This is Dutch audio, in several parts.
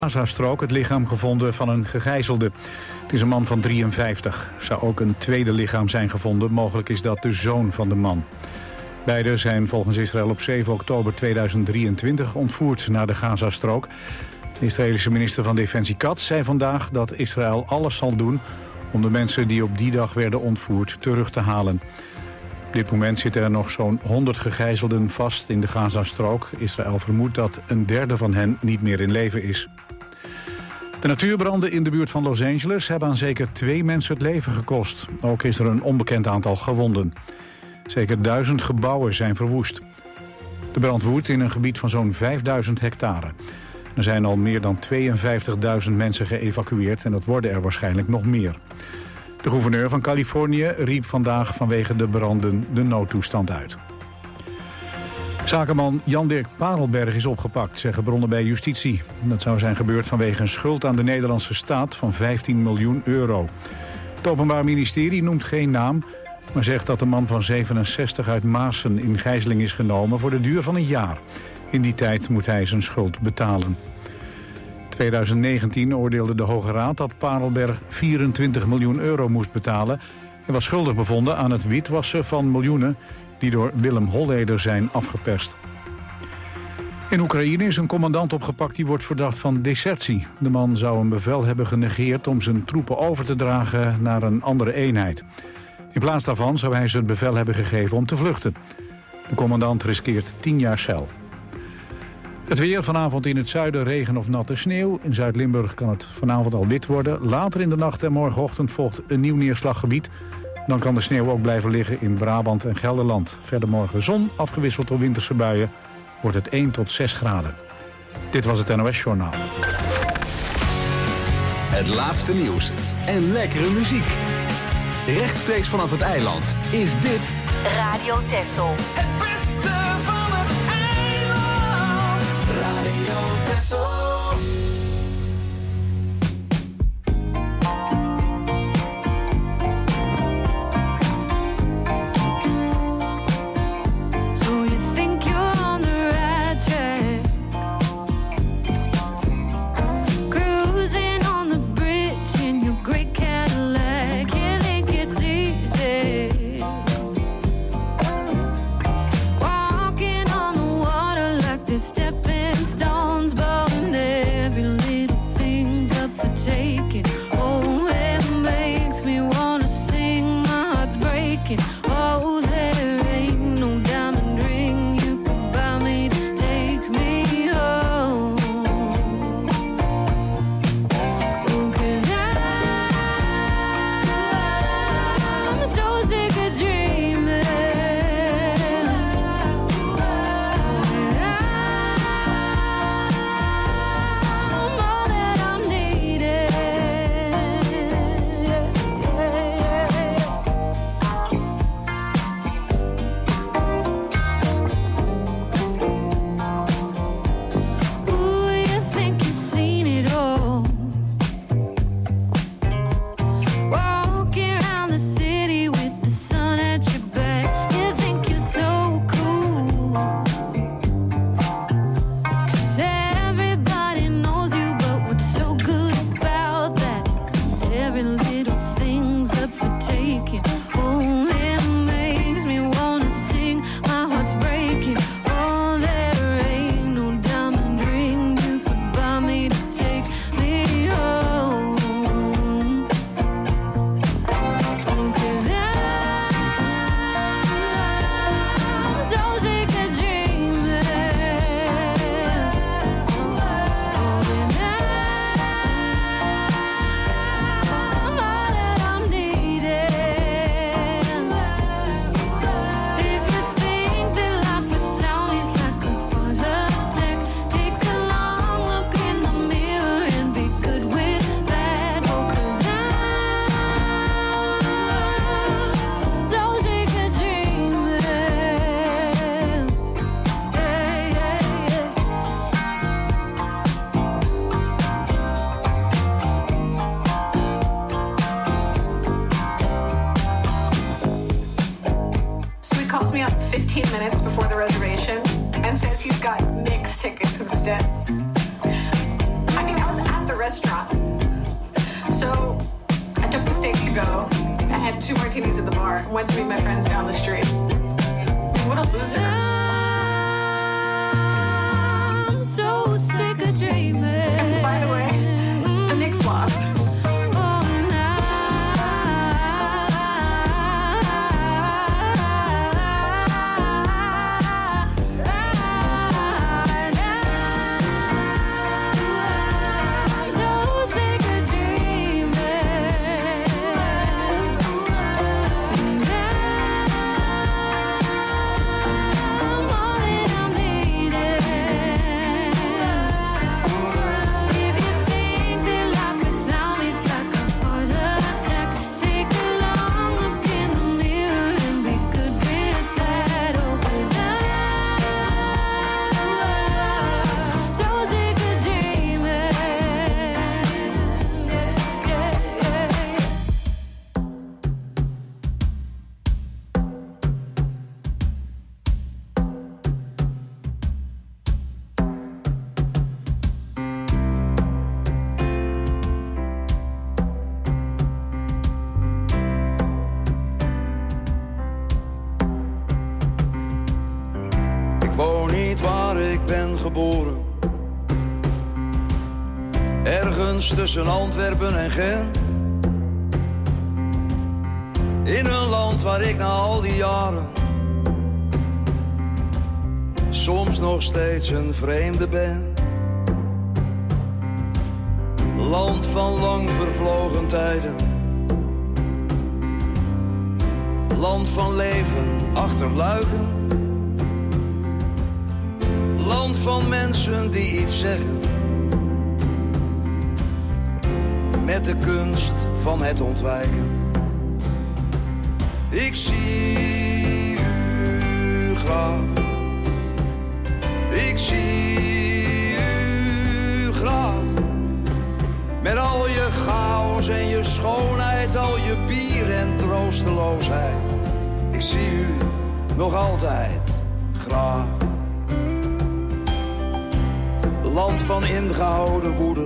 Gaza-strook het lichaam gevonden van een gegijzelde. Het is een man van 53. Er zou ook een tweede lichaam zijn gevonden. Mogelijk is dat de zoon van de man. Beiden zijn volgens Israël op 7 oktober 2023 ontvoerd naar de Gaza-strook. De Israëlische minister van Defensie Katz zei vandaag dat Israël alles zal doen om de mensen die op die dag werden ontvoerd terug te halen. Op dit moment zitten er nog zo'n 100 gegijzelden vast in de Gaza-strook. Israël vermoedt dat een derde van hen niet meer in leven is. De natuurbranden in de buurt van Los Angeles hebben aan zeker 2 mensen het leven gekost. Ook is er een onbekend aantal gewonden. Zeker 1000 gebouwen zijn verwoest. De brand woedt in een gebied van zo'n 5000 hectare. Er zijn al meer dan 52.000 mensen geëvacueerd en dat worden er waarschijnlijk nog meer. De gouverneur van Californië riep vandaag vanwege de branden de noodtoestand uit. Zakenman Jan-Dirk Parelberg is opgepakt, zeggen bronnen bij justitie. Dat zou zijn gebeurd vanwege een schuld aan de Nederlandse staat van 15 miljoen euro. Het Openbaar Ministerie noemt geen naam, maar zegt dat de man van 67 uit Maassen in gijzeling is genomen voor de duur van een jaar. In die tijd moet hij zijn schuld betalen. In 2019 oordeelde de Hoge Raad dat Parelberg 24 miljoen euro moest betalen. Hij was schuldig bevonden aan het witwassen van miljoenen die door Willem Holleder zijn afgeperst. In Oekraïne is een commandant opgepakt die wordt verdacht van desertie. De man zou een bevel hebben genegeerd om zijn troepen over te dragen naar een andere eenheid. In plaats daarvan zou hij ze het bevel hebben gegeven om te vluchten. De commandant riskeert 10 jaar cel. Het weer vanavond in het zuiden regen of natte sneeuw. In Zuid-Limburg kan het vanavond al wit worden. Later in de nacht en morgenochtend volgt een nieuw neerslaggebied. Dan kan de sneeuw ook blijven liggen in Brabant en Gelderland. Verder morgen zon, afgewisseld door winterse buien. Wordt het 1 tot 6 graden. Dit was het NOS Journaal. Het laatste nieuws en lekkere muziek. Rechtstreeks vanaf het eiland is dit Radio Texel. Het beste van het eiland. Radio Texel. And says he's got mixed tickets instead. I mean, martinis at the bar and went to meet my friends down the street. What a loser. I'm so sick of dreaming. And by the way, the Knicks lost. Geboren. Ergens tussen Antwerpen en Gent. In een land waar ik na al die jaren soms nog steeds een vreemde ben. Land van lang vervlogen tijden. Land van leven achter luiken. Land van mensen die iets zeggen. Met de kunst van het ontwijken. Ik zie u graag. Ik zie u graag. Met al je chaos en je schoonheid. Al je bier en troosteloosheid. Ik zie u nog altijd graag. Land van ingehouden woede.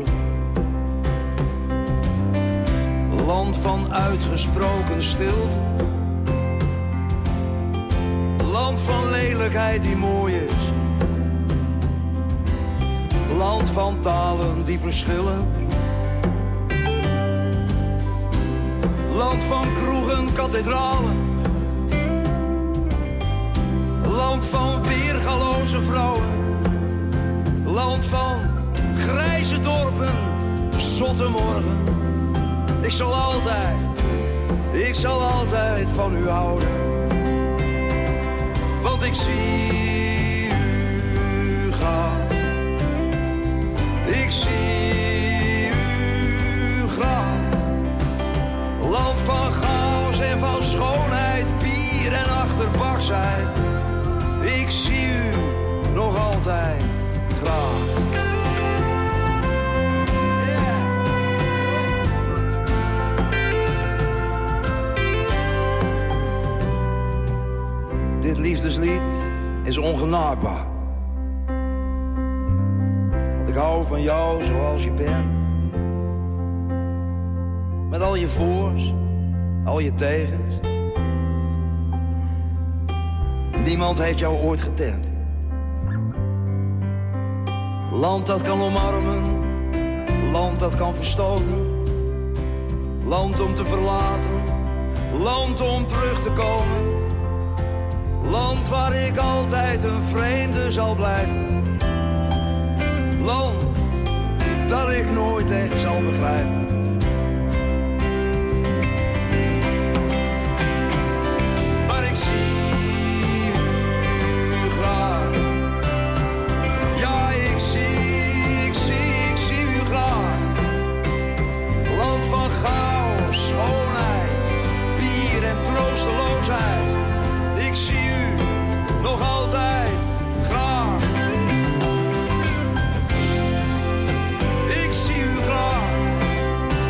Land van uitgesproken stilte. Land van lelijkheid die mooi is. Land van talen die verschillen. Land van kroegen, kathedralen. Land van weergaloze vrouwen. Land van grijze dorpen, zotte morgen. Ik zal altijd van u houden. Want ik zie u gaan. Ik zie u graag. Land van chaos en van schoonheid, bier en achterbaksheid. Ik zie u nog altijd graag. Dit liefdeslied is ongenaakbaar. Want ik hou van jou zoals je bent. Met al je voors, al je tegens. Niemand heeft jou ooit getemd. Land dat kan omarmen, land dat kan verstoten. Land om te verlaten, land om terug te komen. Land waar ik altijd een vreemde zal blijven. Land dat ik nooit echt zal begrijpen. Maar ik zie u graag. Ja, ik zie u graag. Land van chaos, schoonheid, bier en troosteloosheid. Ik zie u nog altijd graag. Ik zie u graag.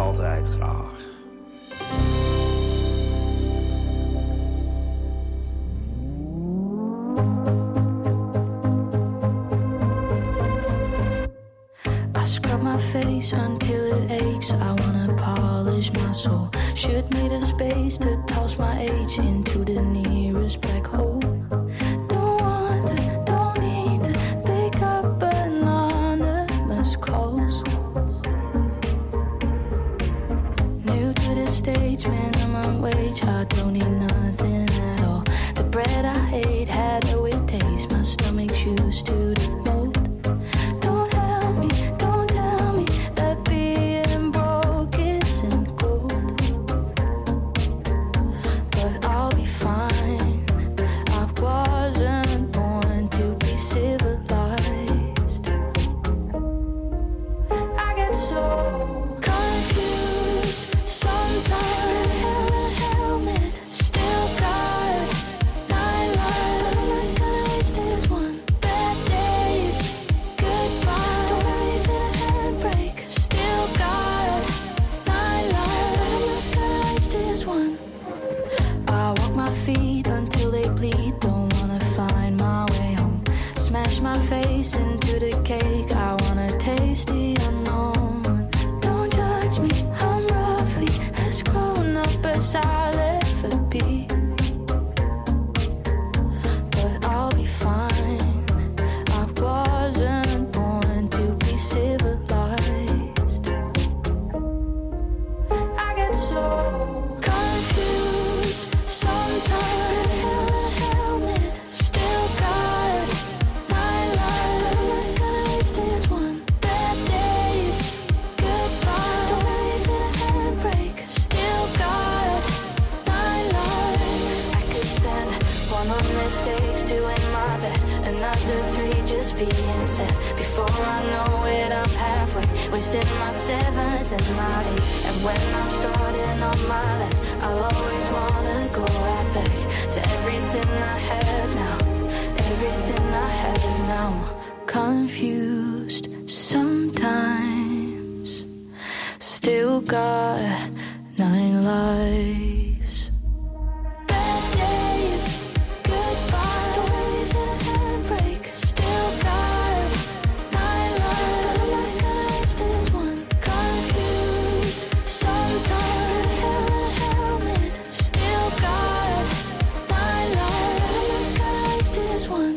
altijd graag. Scrub my face until it aches. I wanna polish my soul. Should need a space to toss my age into the nearest black hole. Don't want to, don't need to pick up anonymous calls. New to the stage, minimum wage. I don't need nothing at all. The bread I hate had a weird taste. My stomach's used to the mold. Cake, I wanna taste the unknown. Don't judge me, I'm roughly as grown up as I'll ever be. But I'll be fine. I wasn't born to be civilized. I get so confused sometimes. Helmet, still got my life. There's one bad days, goodbye. Don't leave this handbrake. Still got my life. I could spend one on mistakes, doing my best. Another 3 just being said. Before I know it, I'm halfway, wasting my 7th and my 8th. And when I'm starting on my last, I'll always wanna go right back to everything I have now. Everything I have now. Confused sometimes, still got 9 lives. Bad days, goodbye. Don't leave this handbrake. Still got 9 lives. There's one confused sometimes. Helmet, still got 9 lives. There's one.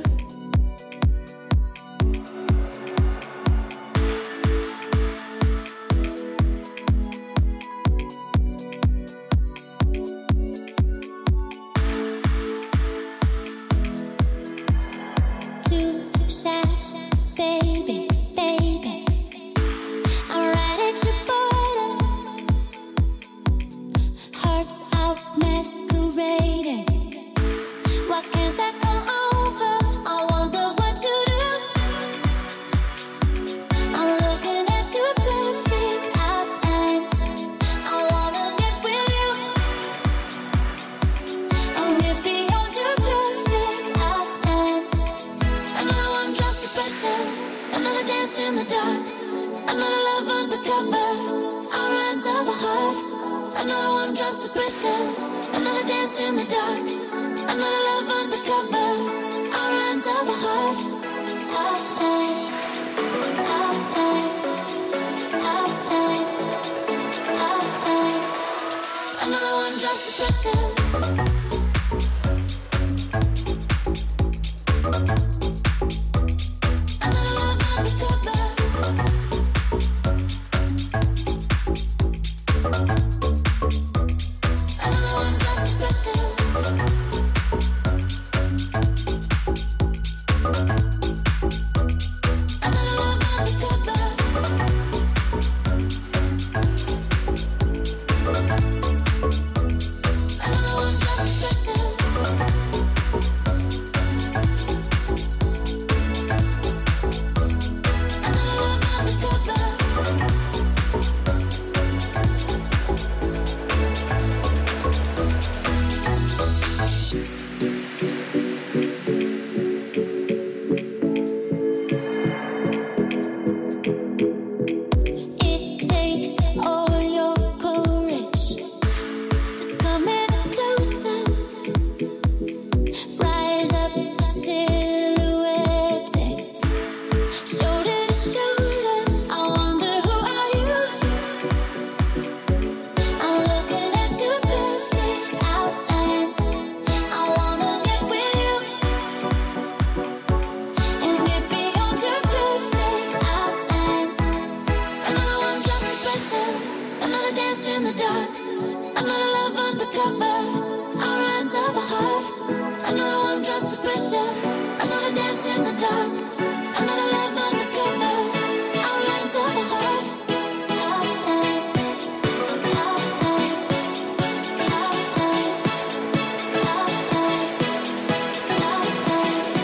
heart. Another one drops to pressure. Another dance in the dark. Another love undercover. Outlines of a heart. Outlines. Outlines. Outlines. Outlines. Outlines.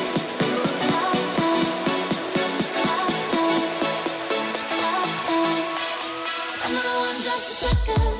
Outlines. Another one drops to pressure.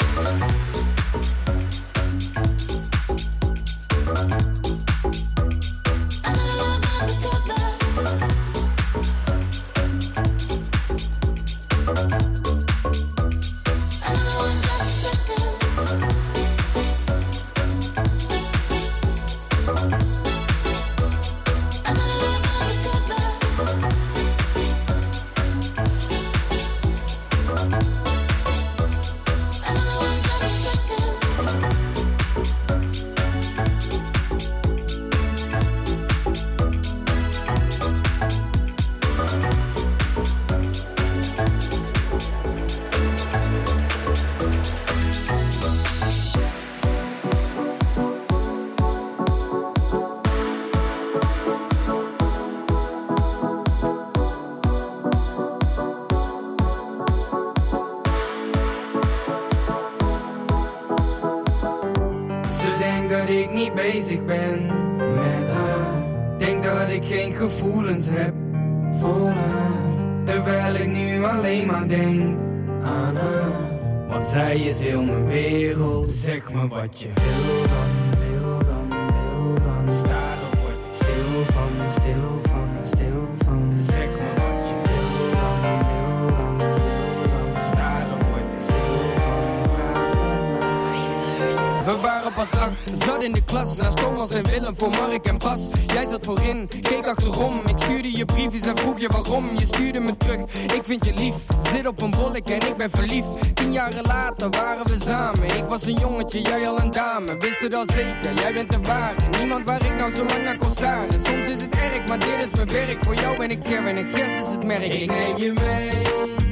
Bezig ben met haar. Denk dat ik geen gevoelens heb voor haar. Terwijl ik nu alleen maar denk aan haar. Want zij is heel mijn wereld. Zeg me wat je wil dan, wil dan, wil dan. Staren word ik stil van, stil van, stil van. Zeg me wat je wil dan, wil dan, wil dan. Staren word ik stil van. We waren pas 8, zat in de klas. Naast Thomas en Willem voor Mark en Bas. Jij zat voorin, keek achterom. Ik stuurde je briefjes en vroeg je waarom. Je stuurde me terug, ik vind je lief. Zit op een bollek en ik ben verliefd. 10 jaren later waren we samen. Ik was een jongetje, jij al een dame. Wist het al zeker, jij bent de ware. Niemand waar ik nou zo lang naar kon staren. Soms is het erg, maar dit is mijn werk. Voor jou ben ik Ger en ik Gers is het merk. Ik neem je mee.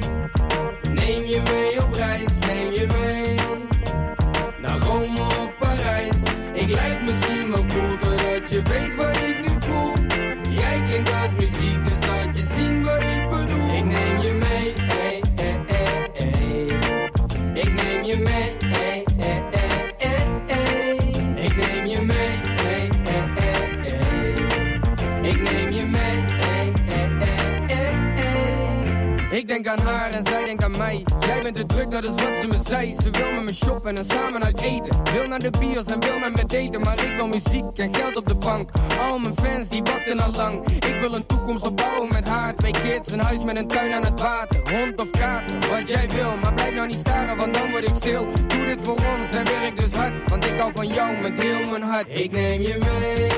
Neem je mee op reis, neem je mee. Naar Rome of Parijs. Ik lijk misschien wel cool, doordat je weet wat ik nu voel. Jij klinkt als muziek, dus laat je zien wat ik bedoel. Ik neem je mee, hey, hey, hey, hey. Ik neem je mee, hey, hey, hey, hey, hey. Ik neem je mee, hey, hey, hey, hey. Ik neem je mee, hey, hey, hey, hey, hey. Ik denk aan haar en zij denkt aan mij. Jij bent te druk, dat is wat ze me zei. Ze wil met me shoppen en samen uit eten. Wil naar de bios en wil met me daten. Maar ik wil muziek en geld op de bank. Al mijn fans die wachten al lang. Ik wil een toekomst opbouwen met haar. 2 kids, een huis met een tuin aan het water. Hond of kater, wat jij wil. Maar blijf nou niet staren, want dan word ik stil. Doe dit voor ons en werk dus hard. Want ik hou van jou met heel mijn hart. Ik neem je mee.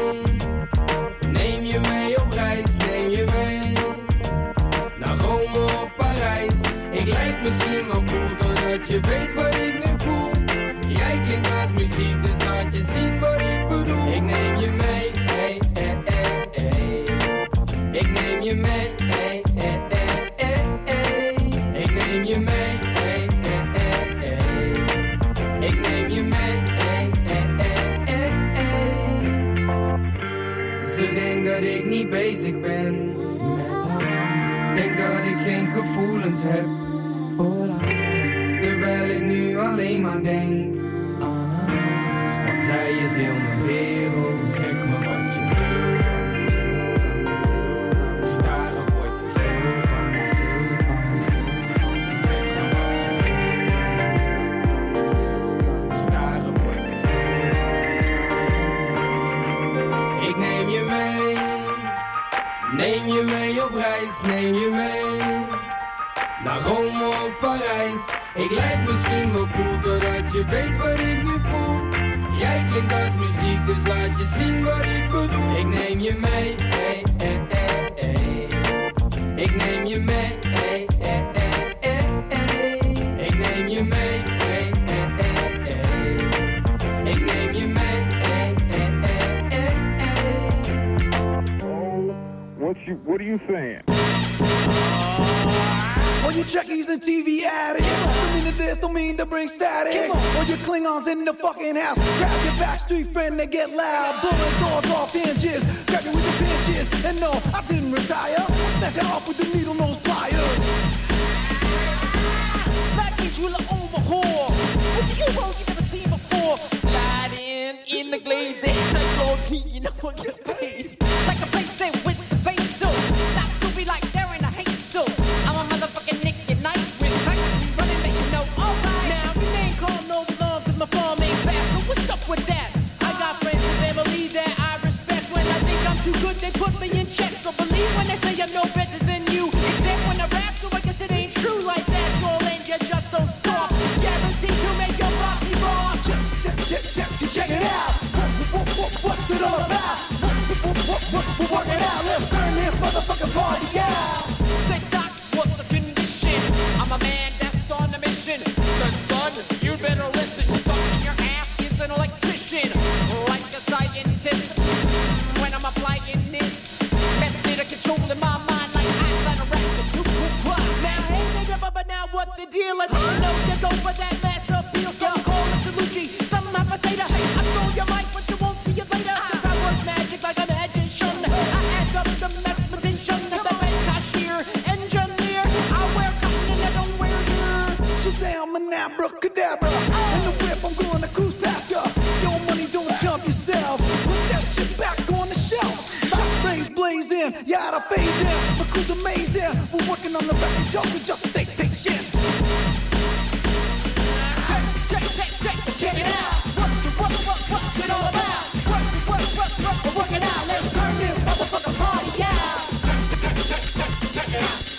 Neem je mee op reis, neem je mee. Naar Rome of Parijs. Ik lijk misschien wel cool, doordat je weet wat ik nu voel. Jij klinkt als muziek, dus laat je zien wat ik bedoel. Ik neem je mee, hey, hey, hey, hey. Ik neem je mee, hey, hey, hey, hey, hey. Ik neem je mee, hey, hey, hey, hey. Ik neem je mee, hey, hey, hey, hey, hey. Ze denkt dat ik niet bezig ben met haar. Denk dat ik geen gevoelens heb voor haar. Terwijl ik nu alleen maar denk aan haar. Want zij is heel mijn wereld. Zeg me wat je wil dan, wil dan, wil dan. Staren word ik stil van, stil van, stil van. Zeg me wat je wil dan, wil dan. Staren word ik stil van. Ik neem je mee. Neem je mee op reis, neem je mee. Naar Rome of Parijs. Ik lijk misschien wel cool, doordat je weet wat ik nu voel. Jij klinkt als muziek, dus laat je zien wat ik bedoel. Ik neem je mee, hey, hey, hey, hey. Ik neem je mee, hey, hey, hey, hey, hey. Ik neem je mee, hey, hey, hey, hey. Ik neem je mee, hey, hey, hey, hey, hey. What are you saying? All you Trekkies and TV addicts, don't mean to this, don't mean to bring static. All you Klingons in the fucking house, grab your backstreet friend, they get loud, blowing doors off hinges, grab you with the pinches. And no, I didn't retire, I snatch it off with the needle nose pliers. That means you'll overhaul with the U-boats you never seen before. Gliding in the glazing, like Lord King, you know what you're paid. Like a place with the face so that could be like they're in a hate so. I'm a motherfucking Nick at night with practice running that you know. Alright, now we ain't call no alarm cause my farm ain't fast. So what's up with that? I got friends and family that I respect. When I think I'm too good, they put me in check. So believe when they say I'm no better than you. Except when I rap, so I guess it ain't true like that. Troll and you just don't stop. Guaranteed to make your body raw. Check it out. What's it all about? We're working out. Let's turn this motherfucking party out. Say, Doc, what's the condition? I'm a man that's on a mission. Said, son, you better listen. Stuck in your ass is an electrician. Like a scientist. When I'm applying this method of controlling my mind like eyes on a racket. Now, hey, nigga, but now what the deal? I didn't know you go for that mass appeal. Some call it Saluki, some have a data. I stole your mic, but you won't see it later. Cause I work magic like a magician. I add up the mathematician. The bank cashier, engineer. I wear cotton and I don't wear gear. Shazam and abracadabra. In the whip, I'm gonna cruise past ya. Your money don't jump yourself. Put that shit back on the shelf. Shot rays blazing, you gotta phase in. My crew's amazing. We're working on the record, y'all, so just stay patient. Check it out. What's it all about? We're working out. Let's turn this motherfucking party out. Check it out.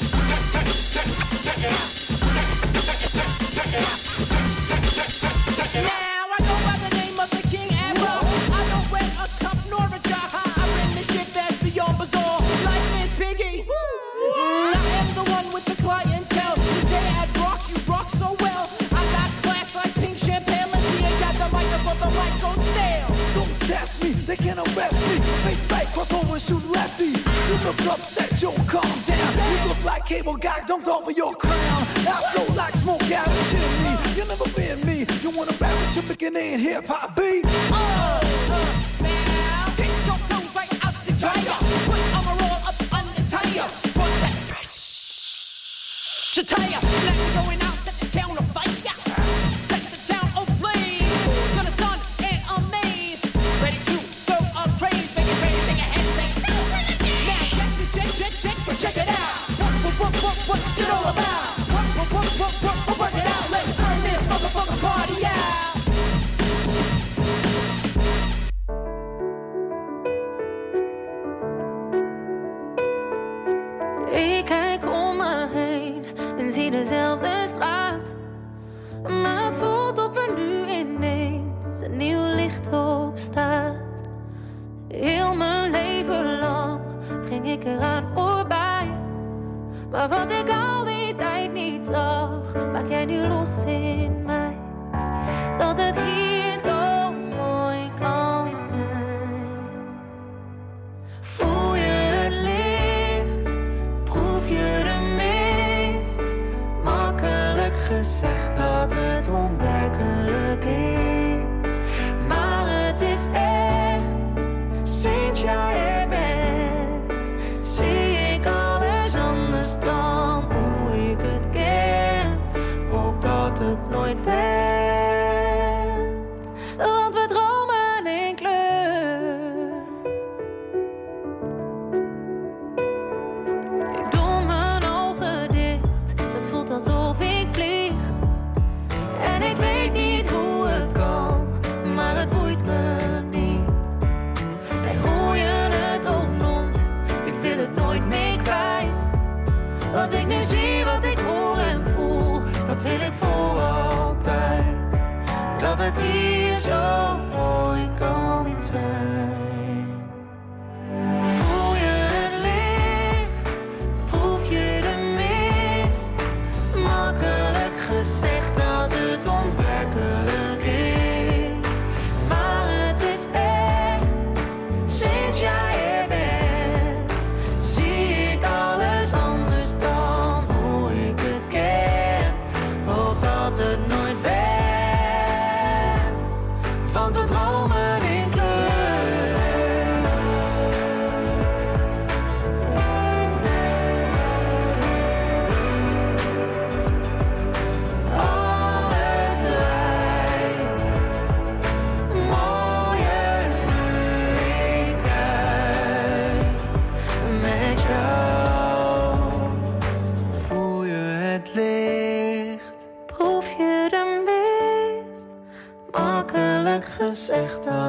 Now I go by the name of the King Arrow. I don't wear a cup nor a jar. I bring the shit that's beyond bizarre. Like Miss Piggy. I am the one with the clientele. You say I'd rock, you rock so well. I got class like pink champagne. He ain't got the microphone, the mic goes stale. Don't test me, they can't arrest me. Fake back, cross over and shoot lefty. You look upset, yo, calm down. You look like cable guy dumped off of your crown. I flow like smoke out of chimney. You'll never been me. You wanna rap with your beginning in hip-hop beat? Now, get your tongue right out the dryer. Put armor all up on the tire. Put that fresh attire. Let me going out, set the town on fire. Set the town ablaze. Gonna stun and amaze. Ready to go on craze. Make it ready, shake your head, say no. Now check it out. What's it all about? Work it out. Let's turn this motherfucking party out. Ik kijk om me heen en zie dezelfde straat. Maar het voelt of er nu ineens een nieuw licht op staat. Heel mijn leven lang ging ik eraan voorbij. Maar wat ik al die tijd niet zag, maak jij nu los in mij. Dat het hier zo mooi kan zijn. Voel je het licht, proef je de mist. Makkelijk gezegd dat het onwerkelijk is. Maar het is echt, sinds jij er bent, zie ik alles anders dan hoe ik het ken. Hoop dat het nooit werd.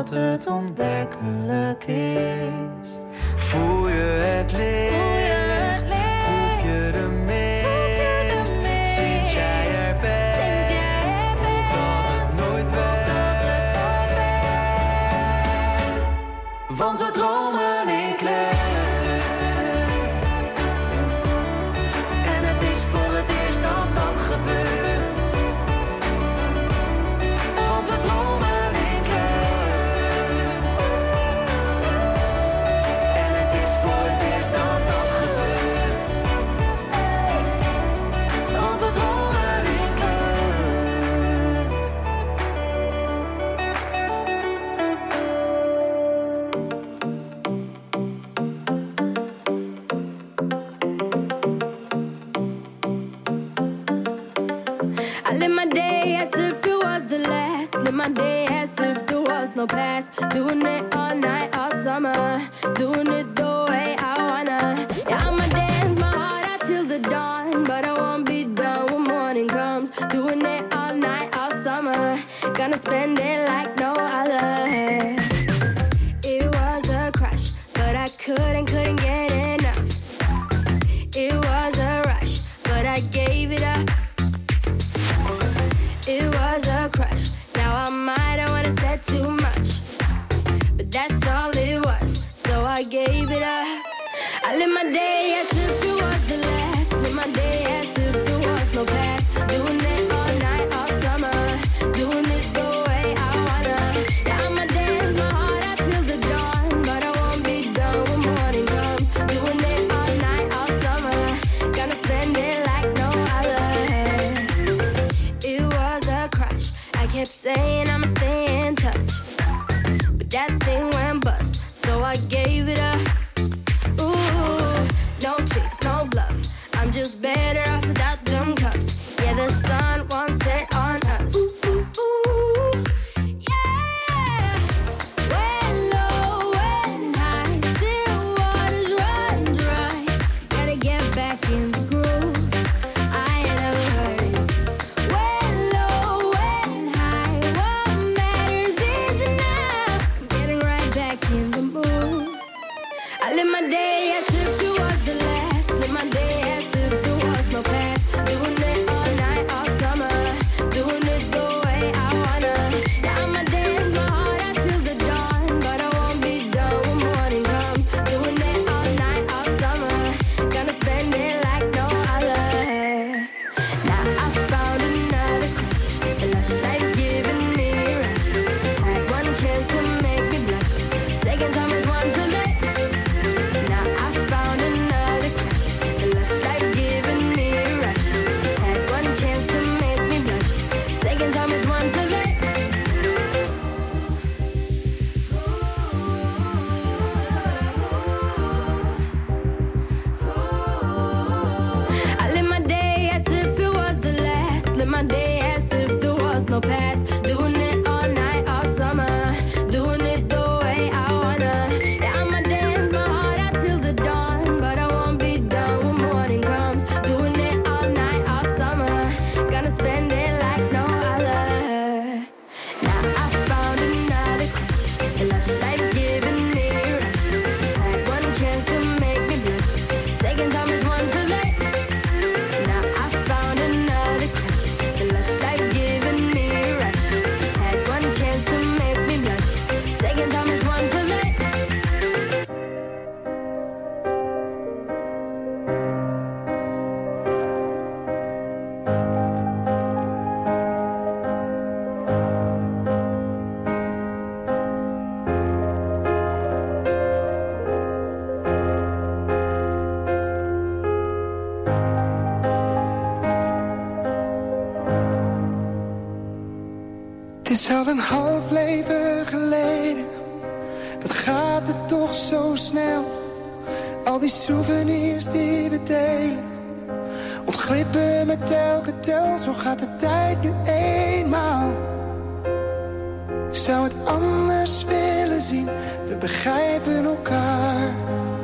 dat het onwerkelijk is. Voel je het licht, proef je de mist, sinds jij er bent, dat het nooit werd. Want we dromen in kleur. En het is voor het eerst dat dat gebeurt. Want we dromen in kleur. En het is voor het eerst dat dat gebeurt. Want we dromen in kleur. I live my day as if it was the last. Live my day as if there was no past. Doing it all night, all summer. Doing it the way I wanna. Yeah, I'ma dance my heart out till the dawn. But I won't be done when morning comes. Doing it all night, all summer. Gonna spend it like no other. It was a crush, but I couldn't get enough. It was a rush, but I gave it up. It was a crush. Now I might have wanna said too much, but that's all it was. So I gave it up. I live my day as if it was the last. Live my day as if there was no past. Doing it all night, all summer. Doing it the way I wanna. Yeah, I'ma dance my heart out till the dawn, but I won't be done when morning comes. Doing it all night, all summer. Gonna spend it like no other. It was a crush. I kept saying I'ma stay in touch, but that thing went bust. So I gave it up. Ooh, no tricks, no bluff. I'm just better off without them cups. Yeah, the sun won't set on us. Ooh, ooh, ooh, yeah. When low, when high, still waters run dry. Gotta get back in the groove. I ain't never heard it. When low, when high, what matters is enough. Getting right back in the mood. I live my day as if it was the last. Live my day as if there was no past. Doing it all night, all summer. Doing it the way I wanna. Yeah, I'ma dance my heart out till the dawn, but I won't be done when morning comes. Doing it all night, all summer. Gonna spend it like no other. Now I found another crush. A lush life giving me a rush. Had one chance to make me blush. Second time is one to let. Now I found another crush. A lush life giving me a rush. Had one chance to make me blush. Second time is one to let. I live my day as if it was the last. Live my day as if there was no past. Doing it all night, all summer. Doing it the way I wanna. Yeah, I'ma dance my heart out till the dawn, but I won't be done when morning comes. Doing it all night, all summer. Gonna spend it like no other. Now I found another crush. A lush life giving me a rush. Had one chance to make me blush. Second time is one to let. Now I found another crush. A lush life giving me a rush. Had one chance to make me blush. Second time is one to let. Het is al een half leven geleden. Wat gaat het toch zo snel? Al die souvenirs die we delen ontglippen met elke tel. Zo gaat de tijd nu eenmaal. Ik zou het anders willen zien. We begrijpen elkaar.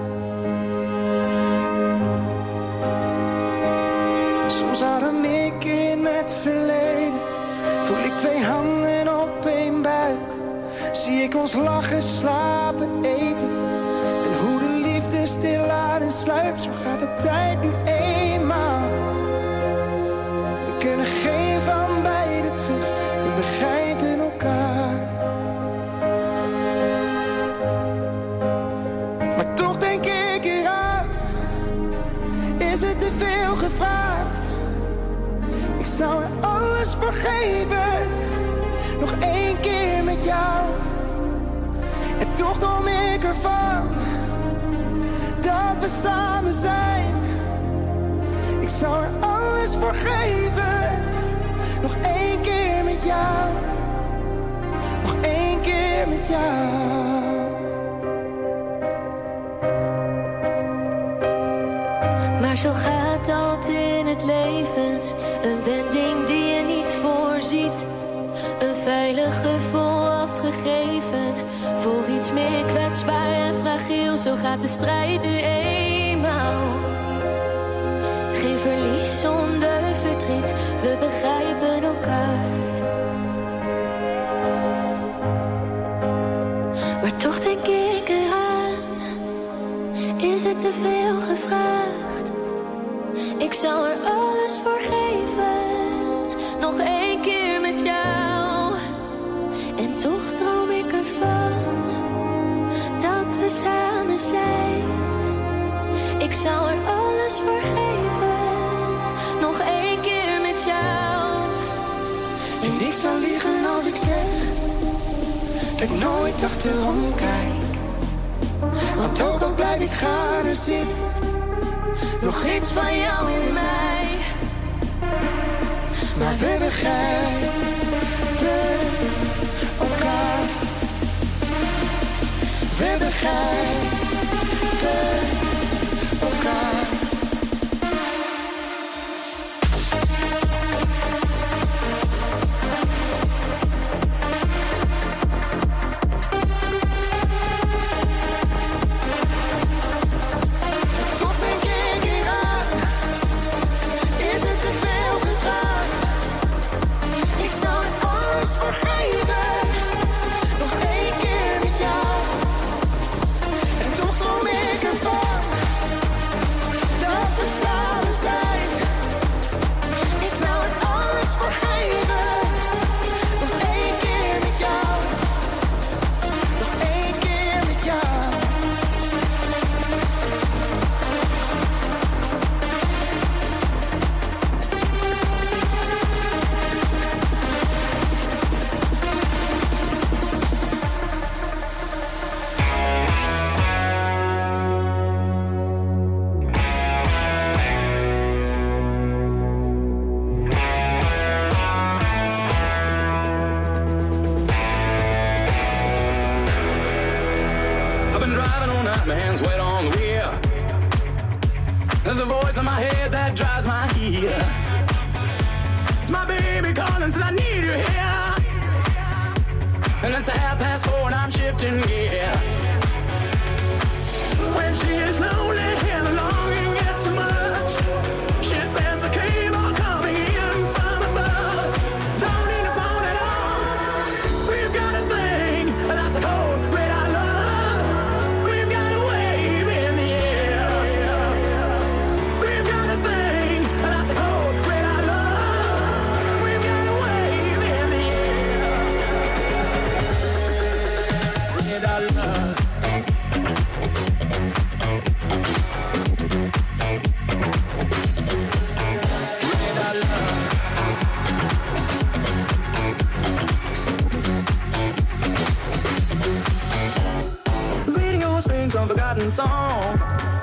Soms adem ik in het verleden. Voel ik twee handen op één buik. Zie ik ons lachen, slapen, eten. En hoe de liefde stilaan en sluipt, zo gaat de tijd nu eenmaal. We kunnen geen van beiden terug, we begrijpen elkaar. Maar toch denk ik eraan, is het te veel gevraagd? Ik zou er alles voor geven, nog één keer met jou. En toch droom ik ervan, dat we samen zijn. Ik zou er alles voor geven, nog één keer met jou. Nog één keer met jou. Maar zo gaat dat in het leven. Een wending die je niet voorziet. Een veilig gevoel afgegeven. Voor iets meer kwetsbaar en fragiel. Zo gaat de strijd nu eenmaal. Geen verlies zonder verdriet. We begrijpen elkaar. Maar toch denk ik eraan. Is het te veel gevraagd? Ik zou er alles voor geven. Nog één keer met jou. En toch droom ik ervan, dat we samen zijn. Ik zou er alles voor geven. Nog één keer met jou. En ik zou liegen als ik zeg dat ik nooit achterom kijk. Want ook al blijf ik gaan, er zit nog iets van jou in mij. Maar we begrijpen elkaar. We begrijpen elkaar. Song.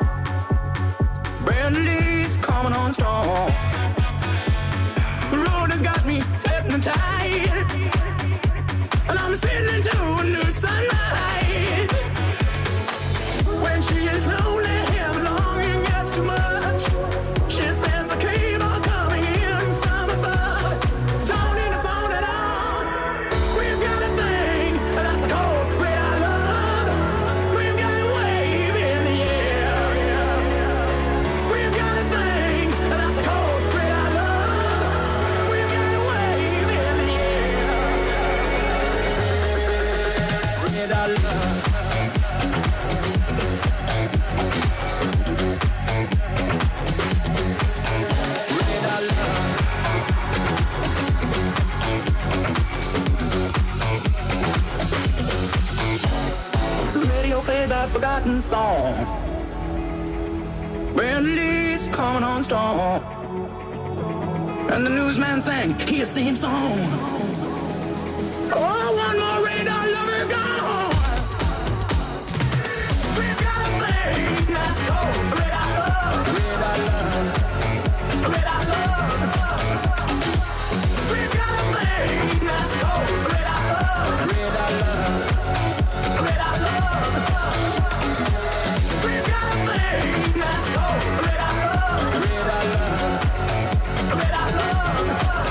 Brand leaves coming on strong. The road has got me hypnotized, and I'm spinning to a new sunlight. When she is lonely, the longing gets too much. She sends a cable coming in from above. Don't need a phone at all. We've got a thing that's cold, red I love. We've got a wave in the air. We've got a thing that's cold, red I love. We've got a wave in the air. Radar love. Radar love. The radio played that forgotten song. Brandy's coming on strong. And the newsman sang his same song. Oh, one more radar lover gone. We've got a thing that's called radar love. Radar love. Radar love. We've got a thing that's called radar love. Radar love. Radar love. We've got a thing that's called radar love. Radar love. Radar love.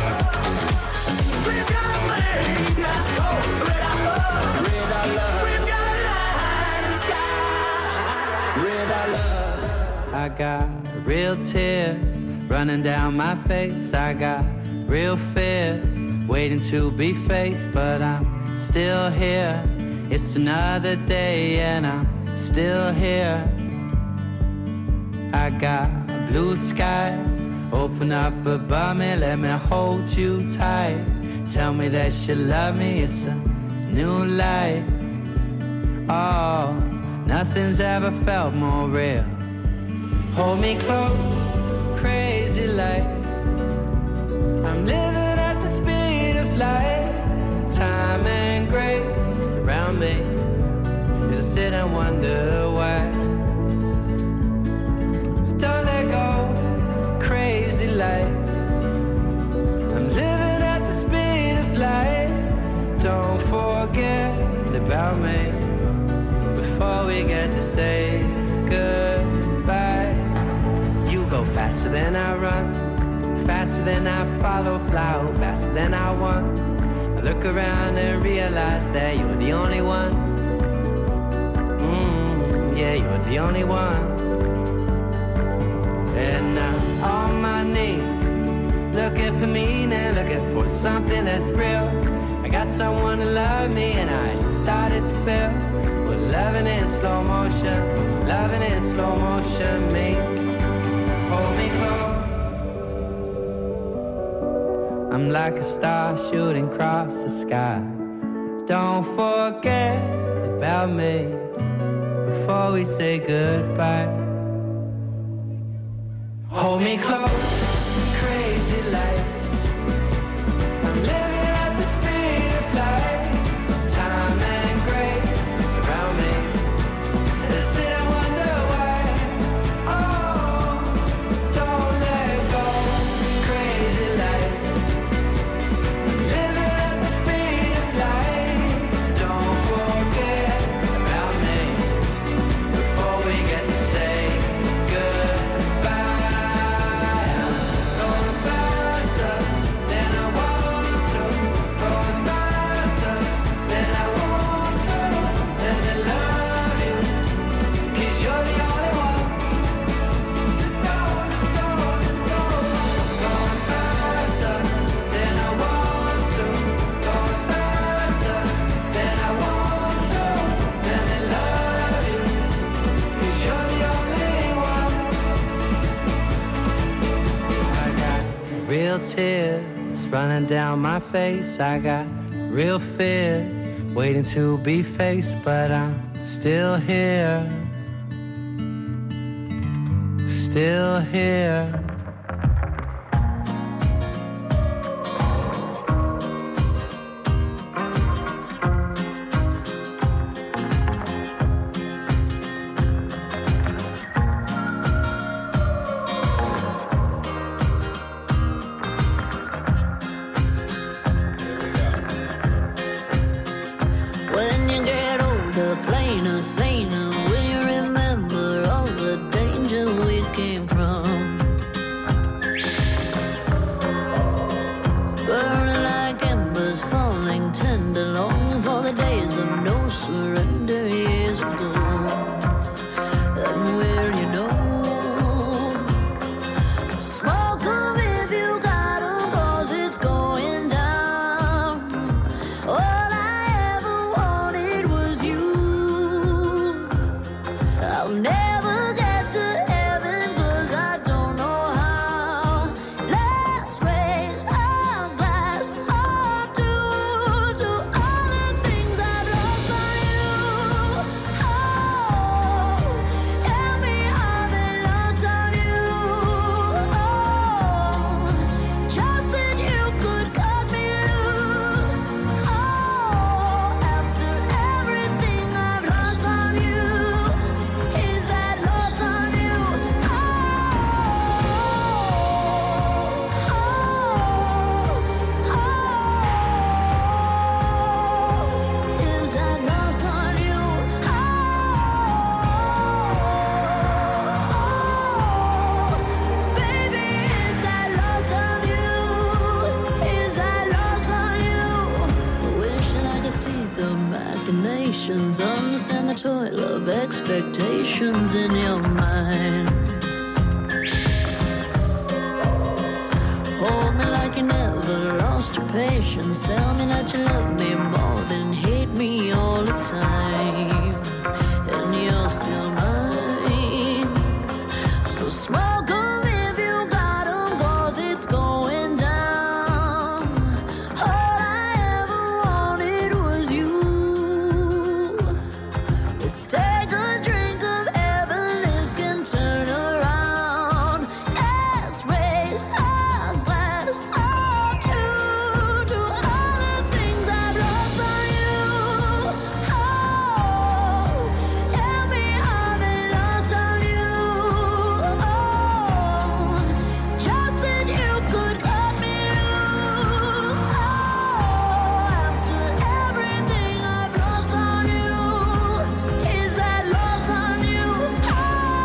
We've got a thing that's called radar love. Radar love. We've got a light sky. Radar love. I got real tears running down my face. I got real fears waiting to be faced, but I'm still here. It's another day and I'm still here. I got blue skies open up above me, let me hold you tight. Tell me that you love me, it's a new life. Oh, nothing's ever felt more real. Hold me close, crazy light. I'm living at the speed of light. Time and grace around me as I sit and wonder why. Don't let go, crazy light. I'm living at the speed of light. Don't forget about me before we get to say goodbye. You go faster than I run, faster than I follow, fly faster than I want. I look around and realize that you're the only one. Yeah, you're the only one. And I'm on my knees, looking for meaning, looking for something that's real. I got someone to love me and I just started to feel. Well, loving in slow motion, loving in slow motion, me. Hold me close. I'm like a star shooting across the sky. Don't forget about me before we say goodbye. Hold me close, crazy light. I'm living at the speed of light. Time and grace around me. I sit and wonder why. Oh, don't let go, crazy light. I'm living at the speed of light. Don't forget about me before we get to say goodbye. Real tears running down my face. I got real fears waiting to be faced, but I'm still here. Still here. When you get older, plainer, saner, will you remember all the danger we came from? Burning like embers, falling tender, longing for the days of no surrender years ago. And will you know? So smoke 'em if you got 'em, 'cause it's going down. All I ever wanted was you. understand the toil of expectations in your mind. Hold me like you never lost your patience. Tell me that you love me more than hate me all the time. And you're still mine. So smoke 'em if you got 'em, 'cause it's going down. All I ever wanted was you. Let's take a drink of heaven, this can turn around. Let's raise our glass all to all the things I've lost on you. Oh, tell me how they lost on you. Oh, just that you could cut me loose. Oh, after everything I've lost on you, is that lost on you? Oh,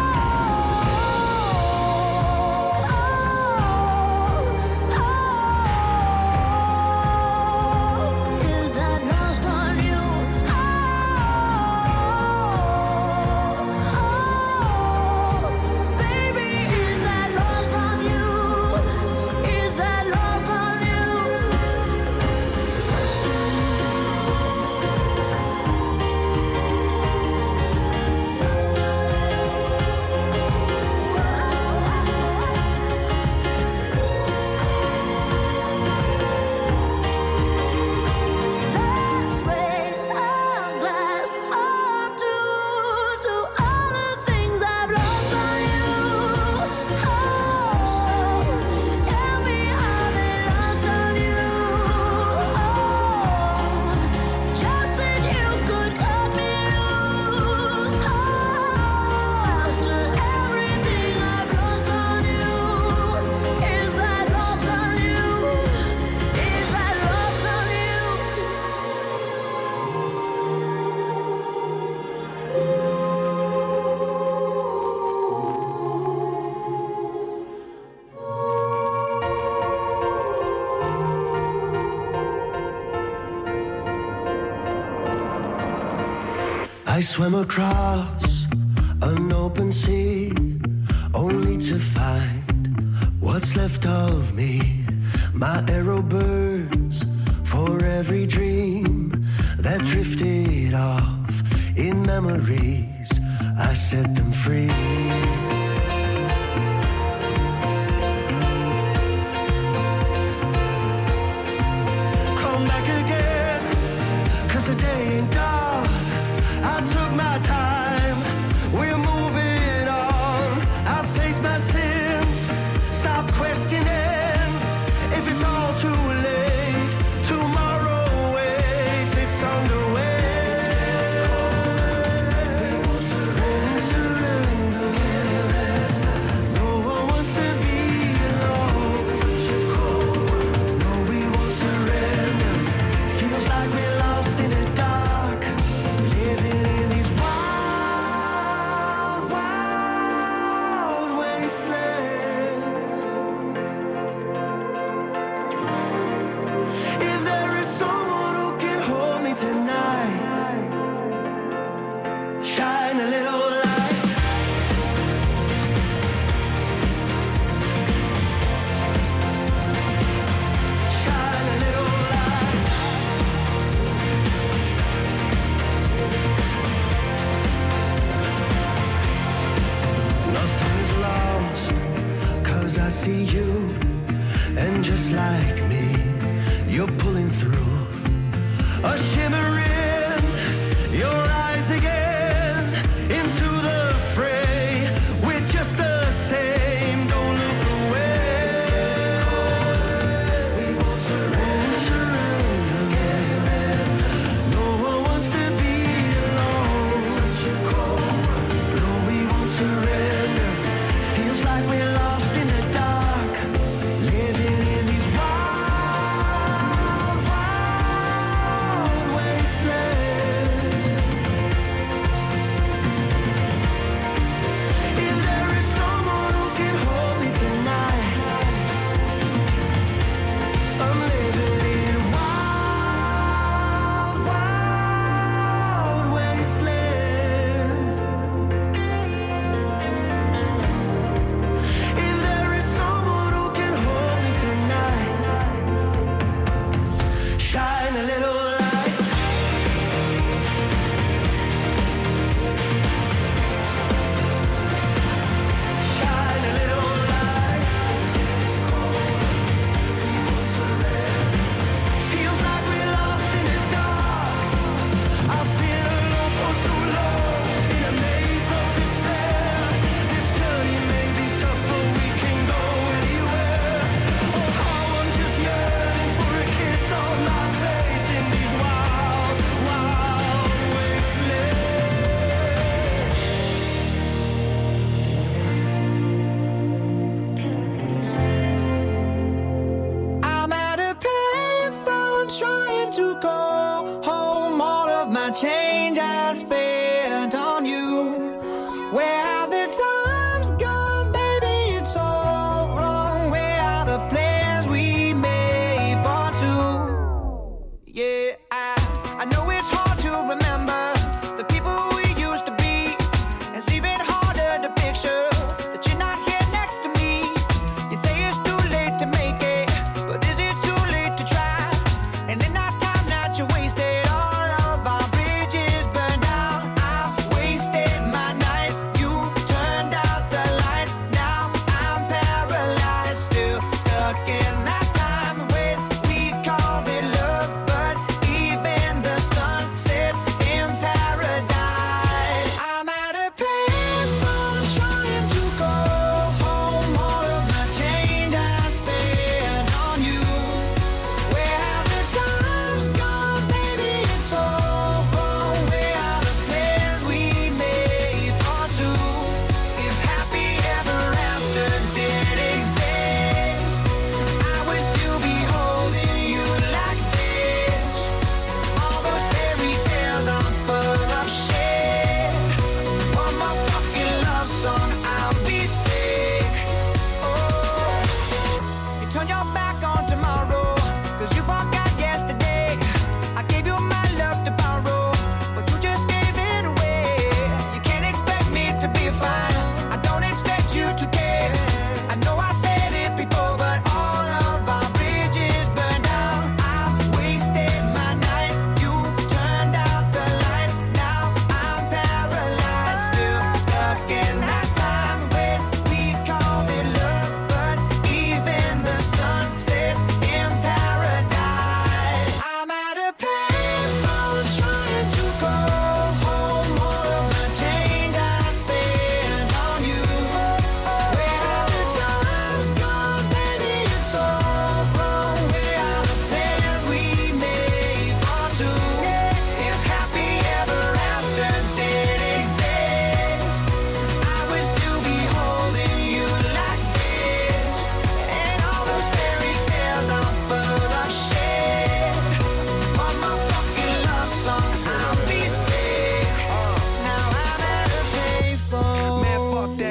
is that lost on you? Baby, is that lost on you? Is that lost on you? Let's raise our glass up to all the things I've lost on you. Oh, tell me how they lost on you. Oh, just that you could cut me loose. Oh, after everything I've lost on you, is that lost on you? Is that lost on you? I swam across an open sea, only to find what's left of me. My arrow burns for every dream that drifted off in memories. I set them free. Come back again, 'cause the day ain't dark. I took my time, we're moving on. I face my sins, stop questioning if it's all too late. Tomorrow waits, it's underway. We won't surrender. No one wants to be alone. No, we won't surrender. Feels like we're lost in the dark, living in these wild, wild wastelands. If there is someone who can hold me tonight, shine a little light. Shine a little light. Nothing is lost, 'cause I see you, and just like me, you're pulling through. A shimmer in your eyes again, in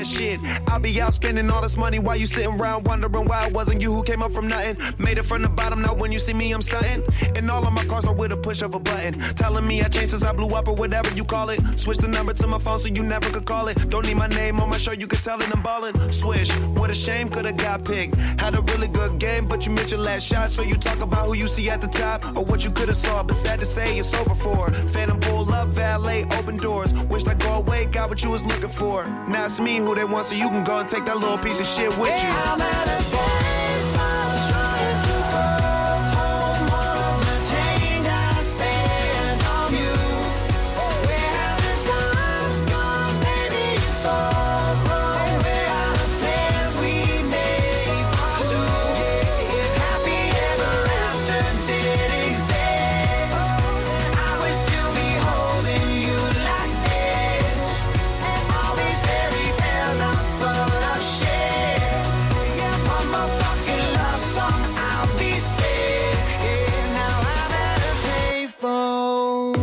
shit. I'll be out spending all this money while you sitting around wondering why it wasn't you who came up from nothing. Made it from the bottom, now when you see me, I'm stunting. And all of my cars are with a push of a button. Telling me I changed since I blew up or whatever you call it. Switch the number to my phone so you never could call it. Don't need my name on my show, you could tell it I'm ballin'. Swish, what a shame, could've got picked. Had a really good game, but you missed your last shot. So you talk about who you see at the top or what you could've saw. But sad to say, it's over for. Phantom pull up, valet, open doors. Wished I go away, got what you was looking for. Now it's me who they want, so you can go and take that little piece of shit with you. I'm at a baseball trying to go home on the chain I spent on you. Where have the times gone, baby? It's all wrong. Where are the plans we made for two? If happy ever after did exist, I would still be holding you like this. And all these fairy tales are full of shit. One more fucking love song, I'll be sick. Now I'm at a payphone.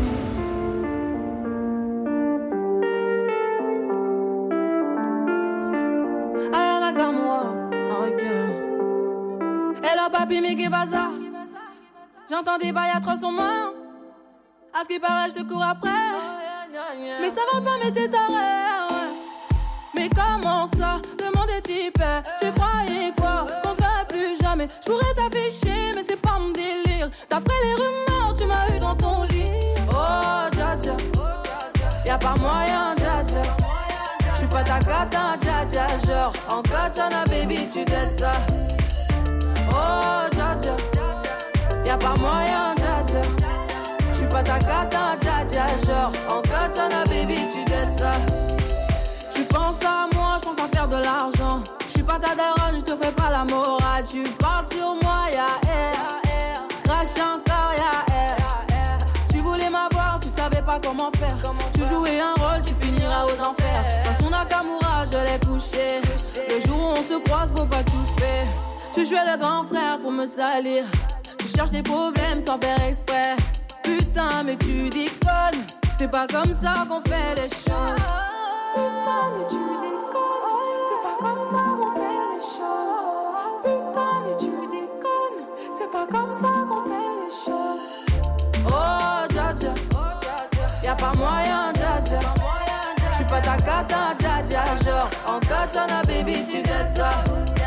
Ayana comme moi, regarde. Hello papi, mais qu'est bazar? J'entends des bails atroces sur moi. À ce qui paraît, je te cours après. Mais ça va pas, mais t'es taré. Mais comment ça? Le monde est type. Tu croyais quoi? Qu'on se verrait plus jamais. Je pourrais t'afficher, mais c'est pas mon délire. D'après les rumeurs, tu m'as eu dans ton lit. Oh, dja dja. Y'a pas moyen, dja dja. J'suis pas ta cata, dja dja. Genre, en katana, baby, tu t'aides ça. Oh, dja dja. Y'a pas moyen, dja dja. J'suis pas ta cata, dja dja. Genre, en katana, baby, tu t'aides ça. Tu penses à moi, j'pense à faire de l'argent. J'suis pas ta daronne, j'te fais pas la morale. Tu parles sur moi, y'a air. Crache encore, y'a air. Tu voulais m'avoir, tu savais pas comment faire. Tu jouais un rôle, tu finiras aux enfers. Dans son Nakamura, je l'ai couché. Le jour où on se croise, faut pas tout faire. Tu jouais le grand frère pour me salir. Tu cherches des problèmes sans faire exprès. Putain, mais tu déconnes. C'est pas comme ça qu'on fait les choses. Putain, mais tu déconnes. C'est pas comme ça qu'on fait les choses. Putain, mais tu déconnes. C'est pas comme ça qu'on fait les choses. Oh, dja dja. Y'a pas moyen, dja dja. J'suis pas ta cata, dja dja. Genre, en katana, baby, tu t'aides ça.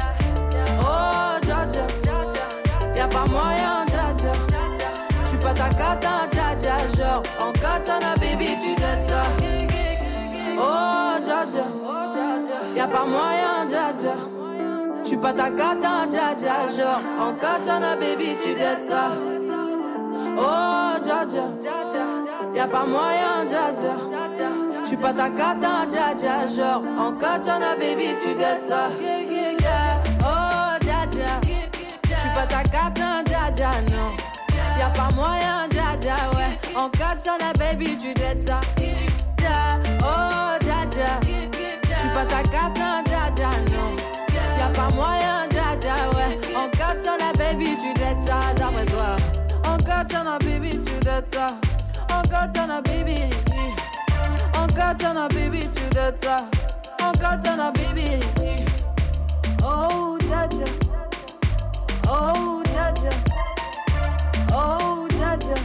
Oh, dja dja. Y'a pas moyen, dja dja. J'suis pas ta cata, dja dja. Genre, en katana, baby, tu t'aides ça. Oh, dja dja. Y'a pas moyen, dja dja. J'suis pas ta cata, dja dja. Genre, en katana, baby, tu t'aides ça. Oh, dja dja. Y'a pas moyen, dja dja. J'suis pas ta cata, dja dja. Genre, en katana, baby, tu t'aides ça. Oh, dja dja. J'suis pas ta cata, dja dja, non. Y'a pas moyen, dja dja, ouais. En katana, baby, tu t'aides ça. Oh, dja dja. J'suis pas ta cata, dja dja, non. Y'a pas moyen, dja dja, ouais. En katana, baby, tu t'aides ça, d'après toi. En katana, baby, tu t'aides ça. En katana, baby. En katana, baby, tu t'aides ça. En katana, baby. Oh, dja dja. Oh, dja dja. Oh, dja dja.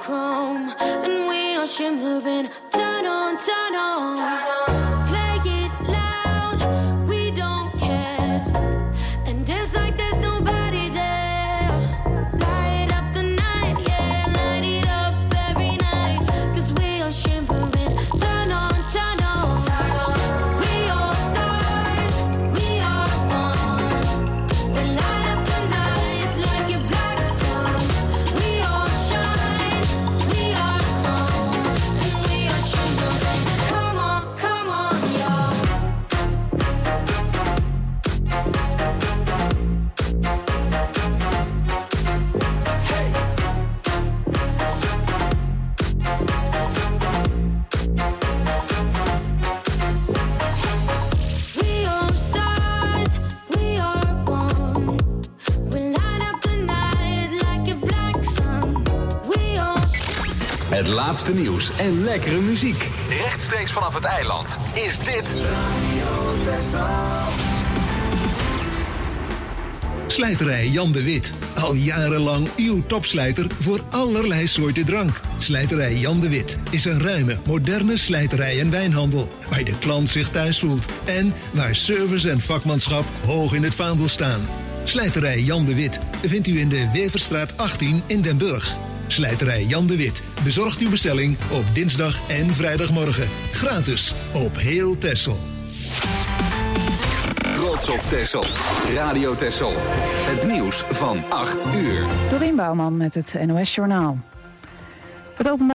chrome, and we are shimmering. Turn on, turn on. Play it loud, we don't care. And it's like there's nobody there. Light up the night, yeah, light it up every night. 'Cause we are shimmering. Turn on, turn on. We are stars, we are one. We light up the night like a black sun. We all shine, we are chrome, and we are shimmering. Come on, y'all. We are stars, we are one. We light up the night like a black sun. We are Het laatste nieuws en lekkere muziek. Rechtstreeks vanaf het eiland is dit... Slijterij Jan de Wit. Al jarenlang uw topslijter voor allerlei soorten drank. Slijterij Jan de Wit is een ruime, moderne slijterij en wijnhandel. Waar de klant zich thuis voelt. En waar service en vakmanschap hoog in het vaandel staan. Slijterij Jan de Wit vindt u in de Weverstraat 18 in Den Burg. Slijterij Jan de Wit bezorgt uw bestelling op dinsdag en vrijdagmorgen. Gratis op heel Texel. Trots op Texel. Radio Texel. Het nieuws van 8 uur. Dorien Bouwman met het NOS Journaal. Het openbaar